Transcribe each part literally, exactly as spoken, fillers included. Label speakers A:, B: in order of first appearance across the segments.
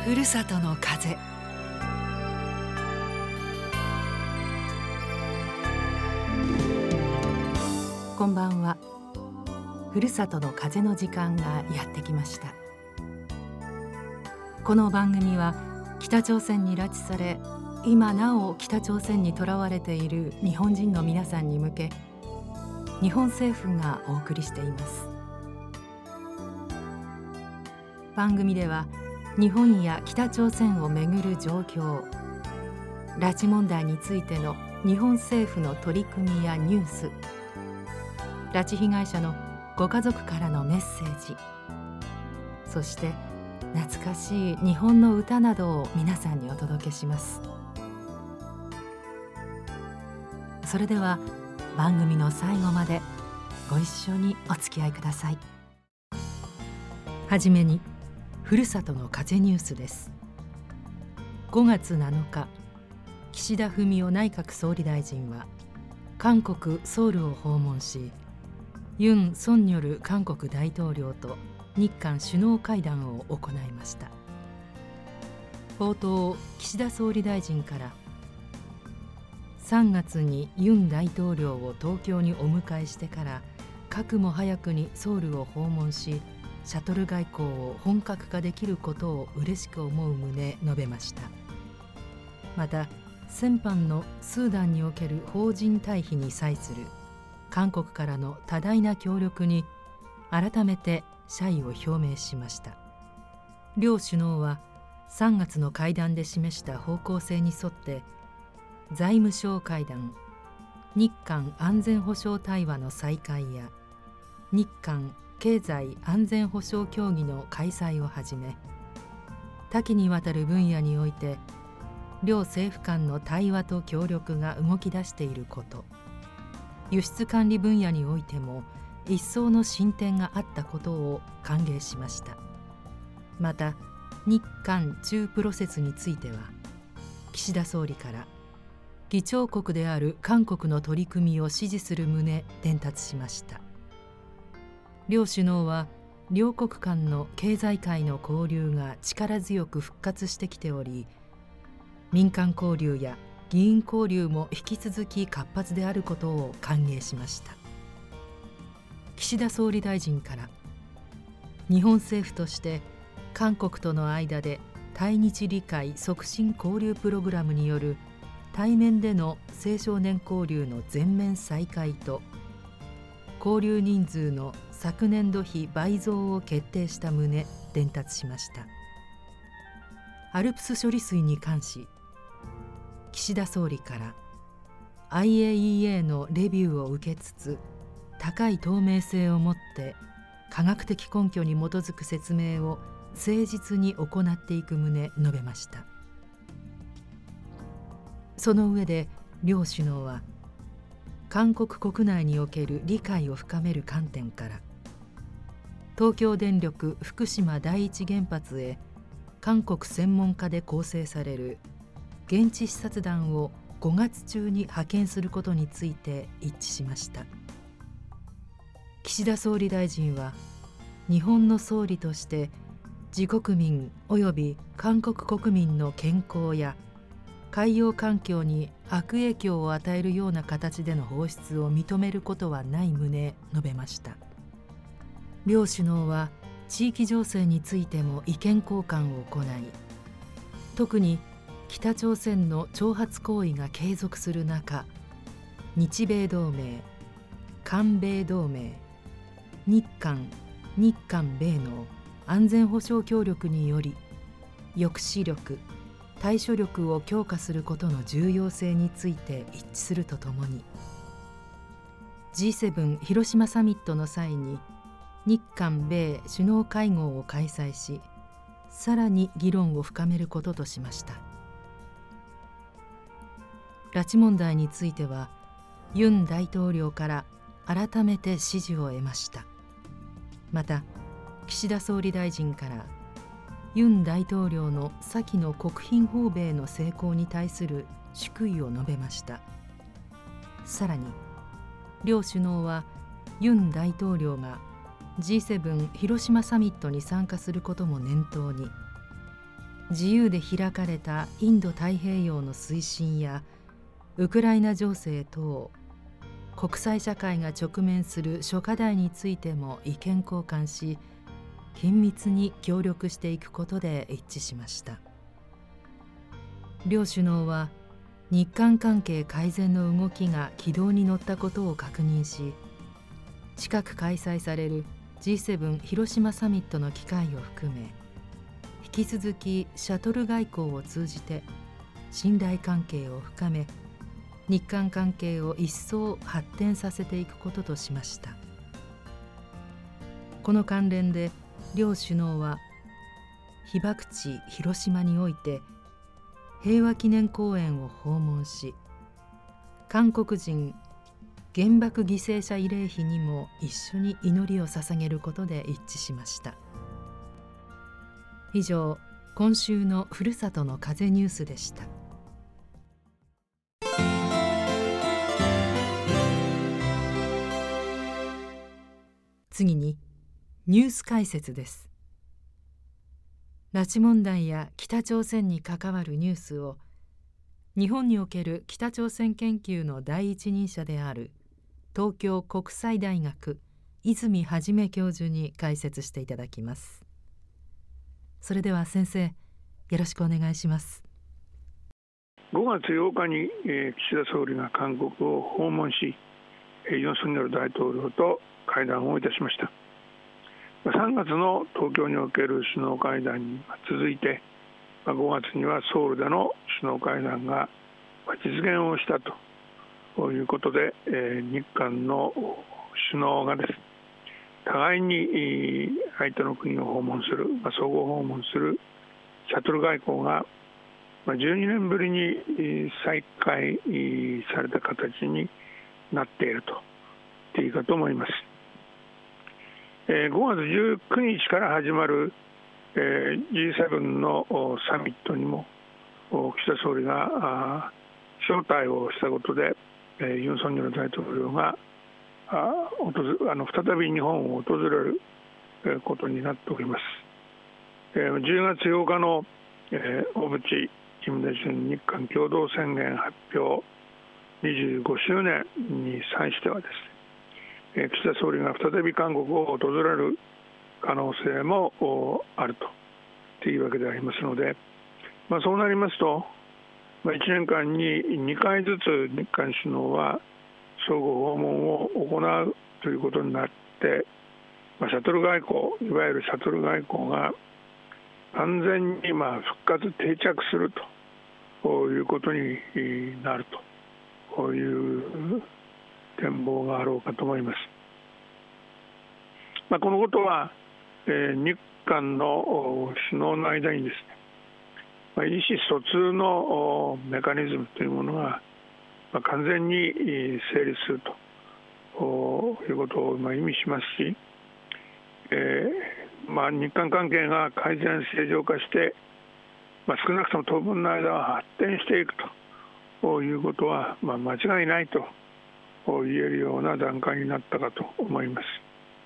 A: ふるさとの風。こんばんは。ふるさとの風の時間がやってきました。この番組は北朝鮮に拉致され、今なお北朝鮮にとらわれている日本人の皆さんに向け、日本政府がお送りしています。番組では日本や北朝鮮をめぐる状況、拉致問題についての日本政府の取り組みやニュース、拉致被害者のご家族からのメッセージ、そして懐かしい日本の歌などを皆さんにお届けします。それでは番組の最後までご一緒にお付き合いください。はじめにふるさとの風ニュースです。ごがつなのか、岸田文雄内閣総理大臣は韓国ソウルを訪問し、ユン・ソンニョル韓国大統領と日韓首脳会談を行いました。冒頭、岸田総理大臣からさんがつにユン大統領を東京にお迎えしてからかくも早くにソウルを訪問し、シャトル外交を本格化できることを嬉しく思う旨述べました。また、先般のスーダンにおける邦人退避に際する韓国からの多大な協力に改めて謝意を表明しました。両首脳はさんがつの会談で示した方向性に沿って、財務相会談、日韓安全保障対話の再開や日韓経済安全保障協議の開催をはじめ、多岐にわたる分野において両政府間の対話と協力が動き出していること、輸出管理分野においても一層の進展があったことを歓迎しました。また、日韓中プロセスについては、岸田総理から議長国である韓国の取り組みを支持する旨伝達しました。両首脳は両国間の経済界の交流が力強く復活してきており、民間交流や議員交流も引き続き活発であることを歓迎しました。岸田総理大臣から、日本政府として韓国との間で対日理解促進交流プログラムによる対面での青少年交流の全面再開と、交流人数の昨年度比倍増を決定した旨伝達しました。アルプス処理水に関し、岸田総理から アイエーイーエー のレビューを受けつつ、高い透明性をもって科学的根拠に基づく説明を誠実に行っていく旨述べました。その上で両首脳は、韓国国内における理解を深める観点から、東京電力福島第一原発へ韓国専門家で構成される現地視察団をごがつ中に派遣することについて一致しました。岸田総理大臣は、日本の総理として自国民および韓国国民の健康や海洋環境に悪影響を与えるような形での放出を認めることはない旨述べました。両首脳は地域情勢についても意見交換を行い、特に北朝鮮の挑発行為が継続する中、日米同盟、韓米同盟、日韓、日韓米の安全保障協力により、抑止力、対処力を強化することの重要性について一致するとともに、 ジーセブン 広島サミットの際に日韓米首脳会合を開催し、さらに議論を深めることとしました。拉致問題については、ユン大統領から改めて支持を得ました。また、岸田総理大臣からユン大統領の先の国賓訪米の成功に対する祝意を述べました。さらに、両首脳はユン大統領が ジーセブン 広島サミットに参加することも念頭に、 自由で開かれたインド太平洋の推進やウクライナ情勢等、国際社会が直面する諸課題についても意見交換し、緊密に協力していくことで一致しました。両首脳は日韓関係改善の動きが軌道に乗ったことを確認し、近く開催される ジーセブン 広島サミットの機会を含め、引き続きシャトル外交を通じて信頼関係を深め、日韓関係を一層発展させていくこととしました。この関連で両首脳は被爆地広島において平和記念公園を訪問し、韓国人原爆犠牲者慰霊碑にも一緒に祈りを捧げることで一致しました。以上、今週のふるさとの風ニュースでした。次にニュース解説です。拉致問題や北朝鮮に関わるニュースを日本における北朝鮮研究の第一人者である東京国際大学泉元教授に解説していただきます。それでは先生、よろしくお願いします。
B: ごがつようかに、えー、岸田総理が韓国を訪問し、ユン・ソンニョル大統領と会談をいたしました。さんがつの東京における首脳会談に続いて、ごがつにはソウルでの首脳会談が実現をしたということで、日韓の首脳がです、互いに相手の国を訪問する、相互訪問するシャトル外交がじゅうにねんぶりに再開された形になっていると言っていいかと思います。ごがつじゅうくにちから始まる ジーセブン のサミットにも岸田総理が招待をしたことで、ユン・ソンニョル大統領があの再び日本を訪れることになっております。じゅうがつようかの小渕金大中日韓共同宣言発表にじゅうごしゅうねんに際してはですね、岸田総理が再び韓国を訪れる可能性もあるというわけでありますので、まあ、そうなりますと、まあ、いちねんかんににかいずつ日韓首脳は相互訪問を行うということになって、まあ、シャトル外交、いわゆるシャトル外交が完全にまあ復活定着するということになると、こういう展望があろうかと思います。まあ、このことは、えー、日韓の首脳の間にですね、まあ、意思疎通のメカニズムというものが、まあ、完全に成立するということをまあ意味しますし、えーまあ、日韓関係が改善正常化して、まあ、少なくとも当分の間は発展していくということは、まあ、間違いないと言えるような段階になったかと思います。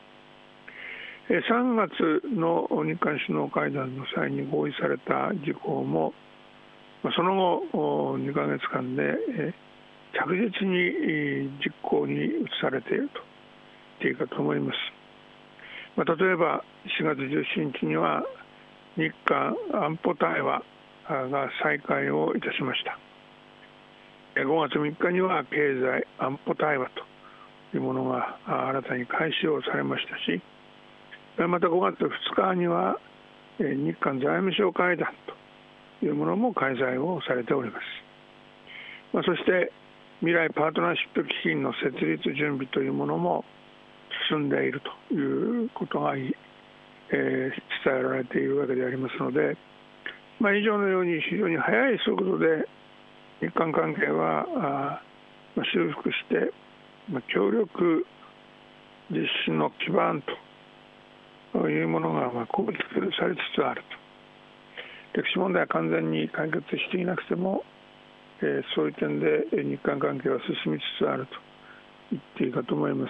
B: さんがつの日韓首脳会談の際に合意された事項も、その後にかげつかんで着実に実行に移されていると言っていいかと思います。例えばしがつじゅうしちにちには日韓安保対話が再開をいたしました。ごがつみっかには経済安保対話というものが新たに開始をされましたし、またごがつふつかには日韓財務相会談というものも開催をされております。そして未来パートナーシップ基金の設立準備というものも進んでいるということが、えー、伝えられているわけでありますので、まあ、以上のように非常に速い速度で日韓関係は修復して、まあ、協力実施の基盤というものがまあ構築されつつあると。歴史問題は完全に解決していなくても、えー、そういう点で日韓関係は進みつつあると言っていいかと思います。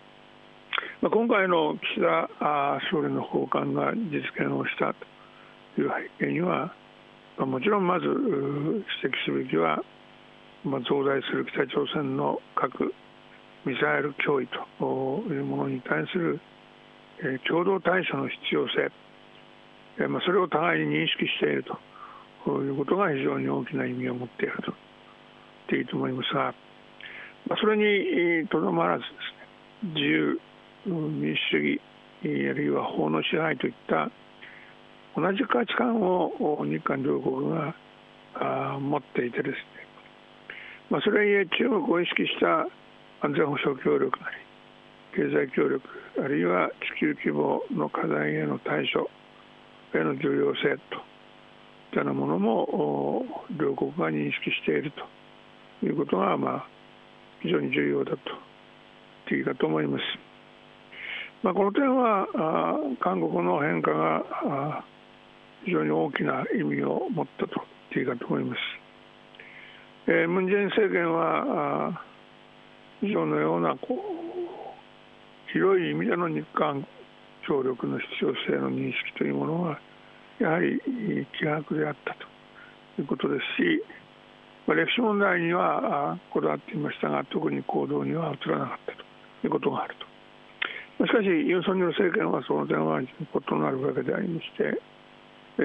B: まあ、今回の岸田総理の訪韓が実現をしたいう背景には、まあ、もちろんまず指摘すべきは、まあ、増大する北朝鮮の核・ミサイル脅威というものに対する、えー、共同対処の必要性、えーまあ、それを互いに認識しているということが非常に大きな意味を持っていると言っていいと思いますが、まあ、それにとどまらずですね、自由、民主主義、あるいは法の支配といった同じ価値観を日韓両国が持っていてですね、まあ、それゆえ中国を意識した安全保障協力なり経済協力、あるいは地球規模の課題への対処への重要性といったようなものも両国が認識しているということが、まあ、非常に重要だと言っていいかと思います。まあ、この点は韓国の変化が非常に大きな意味を持ったと言っていいかと思います。えー、ムン・ジェイン政権は以上のようなこう広い意味での日韓協力の必要性の認識というものはやはり希薄であったということですし、まあ、歴史問題にはこだわっていましたが、特に行動には移らなかったということがあると。しかしユン・ソンニョル政権はその点は異なるわけでありまして、え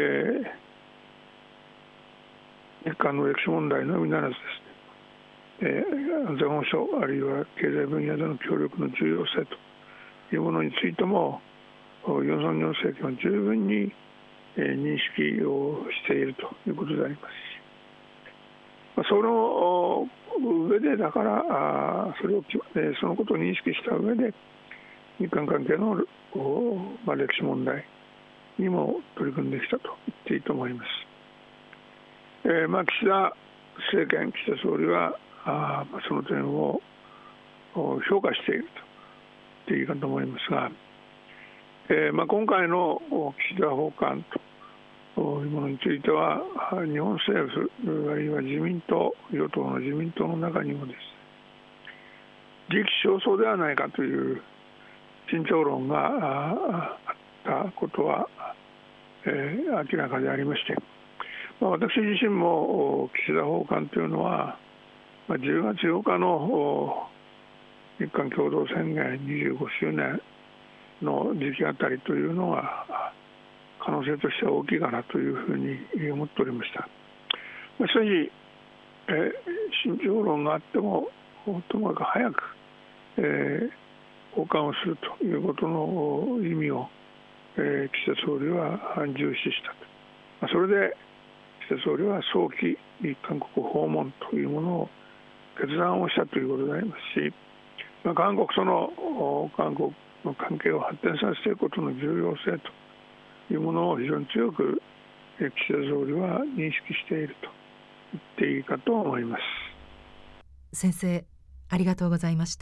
B: ー、日韓の歴史問題のみならずですね、えー、安全保障あるいは経済分野での協力の重要性というものについてもユン・ソンニョル政権は十分に、えー、認識をしているということでありますし、まあ、その上でだからそれをそのことを認識した上で日韓関係の、まあ、歴史問題にも取り組んできたと言っていいと思います。えーまあ、岸田政権、岸田総理はあ、まあ、その点を評価していると言っていいかと思いますが、えーまあ、今回の岸田訪韓というものについては日本政府あるいは自民党、与党の自民党の中にもです、時期尚早ではないかという慎重論があったことは、えー、明らかでありまして、まあ、私自身も岸田訪韓というのは、まあ、じゅうがつようかの日韓共同宣言にじゅうごしゅうねんの時期あたりというのが可能性としては大きいかなというふうに思っておりました。まあ、しかし、えー、慎重論があってもともかく早く、えー交換をするということの意味を、えー、岸田総理は重視したと。それで岸田総理は早期韓国訪問というものを決断をしたということでありますし、まあ、韓国との韓国の関係を発展させていくことの重要性というものを非常に強く岸田総理は認識していると言っていいかと思います。
A: 先生、ありがとうございました。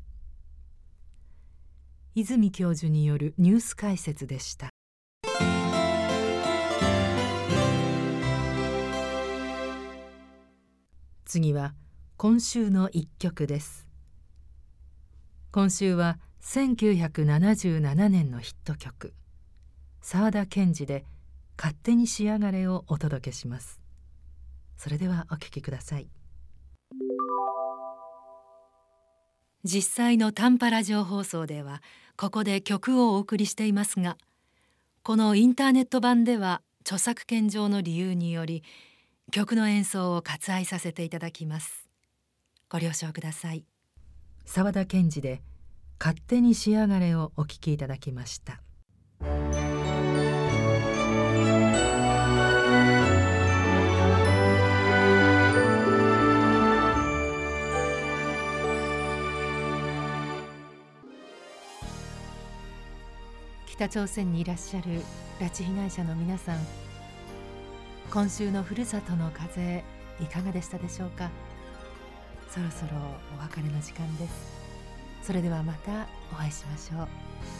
A: 泉教授によるニュース解説でした。次は今週の一曲です。今週はせんきゅうひゃくななじゅうななねんのヒット曲、沢田研二で勝手にしやがれをお届けします。それではお聴きください。実際の短波ラジオ放送ではここで曲をお送りしていますが、このインターネット版では著作権上の理由により曲の演奏を割愛させていただきます。ご了承ください。沢田研二で勝手にしやがれをお聴きいただきました。北朝鮮にいらっしゃる拉致被害者の皆さん、今週のふるさとの風いかがでしたでしょうか。そろそろお別れの時間です。それではまたお会いしましょう。